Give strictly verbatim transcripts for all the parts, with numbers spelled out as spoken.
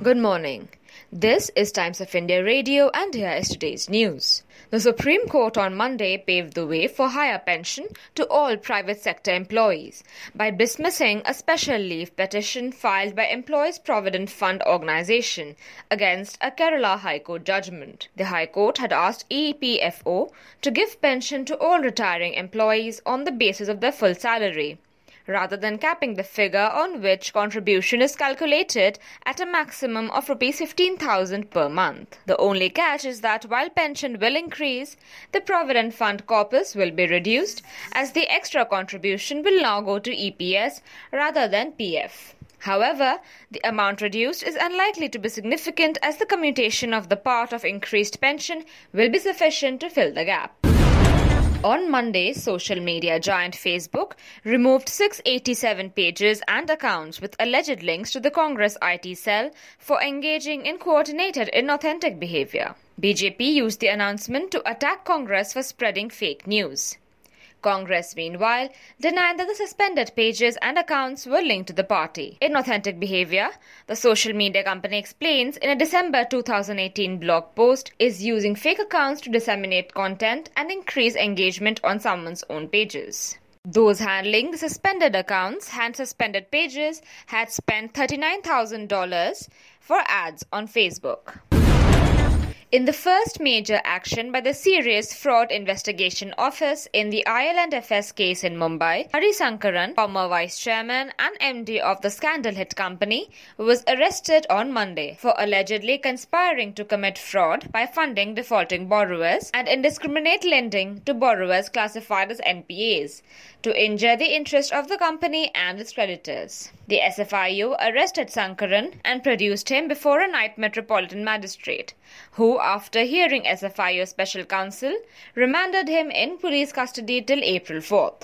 Good morning. This is Times of India Radio and here is today's news. The Supreme Court on Monday paved the way for higher pension to all private sector employees by dismissing a special leave petition filed by Employees Provident Fund Organisation against a Kerala High Court judgment. The High Court had asked E P F O to give pension to all retiring employees on the basis of their full salary, rather than capping the figure on which contribution is calculated at a maximum of rupees fifteen thousand per month. The only catch is that while pension will increase, the Provident Fund corpus will be reduced as the extra contribution will now go to E P S rather than P F. However, the amount reduced is unlikely to be significant as the commutation of the part of increased pension will be sufficient to fill the gap. On Monday, social media giant Facebook removed six hundred eighty-seven pages and accounts with alleged links to the Congress I T cell for engaging in coordinated inauthentic behavior. B J P used the announcement to attack Congress for spreading fake news. Congress, meanwhile, denied that the suspended pages and accounts were linked to the party. Inauthentic behavior, the social media company explains in a December two thousand eighteen blog post, is using fake accounts to disseminate content and increase engagement on someone's own pages. Those handling the suspended accounts and suspended pages had spent thirty-nine thousand dollars for ads on Facebook. In the first major action by the Serious Fraud Investigation Office in the I L and F S case in Mumbai, Hari Sankaran, former vice chairman and M D of the scandal hit company, was arrested on Monday for allegedly conspiring to commit fraud by funding defaulting borrowers and indiscriminate lending to borrowers classified as N P As to injure the interest of the company and its creditors. The S F I U arrested Sankaran and produced him before a night metropolitan magistrate, who, after hearing S F I U special counsel, remanded him in police custody till April fourth.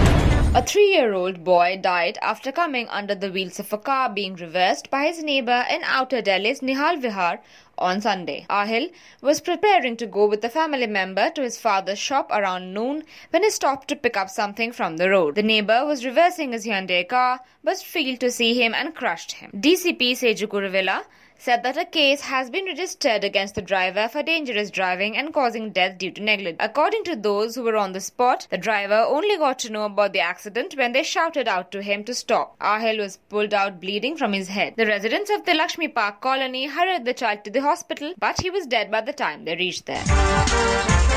A three-year-old boy died after coming under the wheels of a car being reversed by his neighbor in Outer Delhi's Nihal Vihar on Sunday. Ahil was preparing to go with a family member to his father's shop around noon when he stopped to pick up something from the road. The neighbor was reversing his Hyundai car but failed to see him and crushed him. D C P Seju Kuruvilla said that a case has been registered against the driver for dangerous driving and causing death due to negligence. According to those who were on the spot, the driver only got to know about the accident when they shouted out to him to stop. Ahil was pulled out bleeding from his head. The residents of the Lakshmi Park colony hurried the child to the hospital, but he was dead by the time they reached there.